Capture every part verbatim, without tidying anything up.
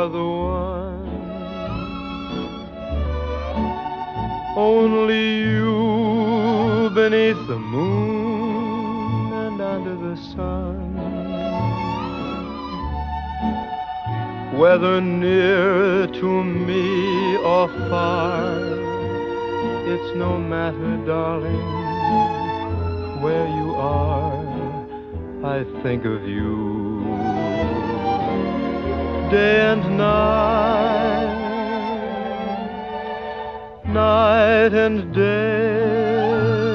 are the one. Only you beneath the moon and under the sun. Whether near to me or far, it's no matter, darling, where you are, I think of you. Day and night, night and day.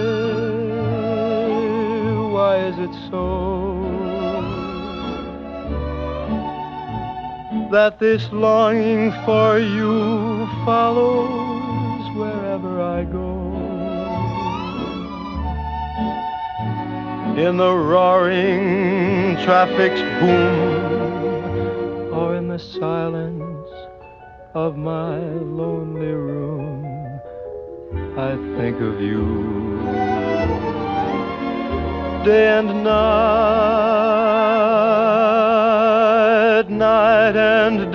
Why is it so that this longing for you follows wherever I go? In the roaring traffic's boom, or in the silence of my lonely room, I think of you. Day and night, night and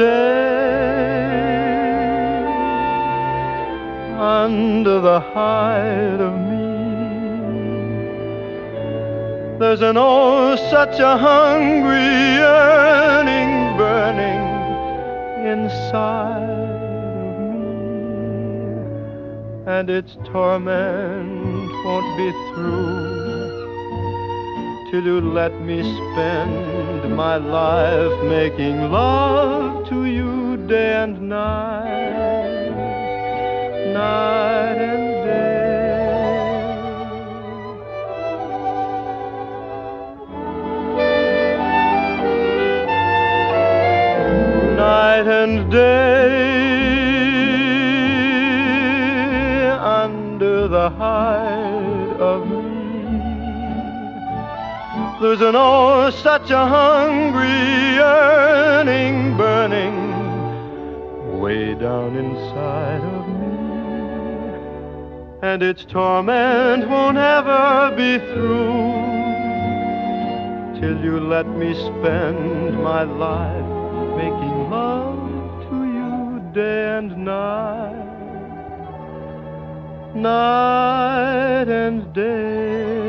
day, under the hide of me, there's an oh such a hungry yearning burning inside of me, and its torment won't be through till you let me spend my life making love to you day and night, night and day. Night and day, under the hide of me, there's an oh such a hungry yearning burning way down inside of me, and its torment won't ever be through till you let me spend my life making love to you day and night, night and day.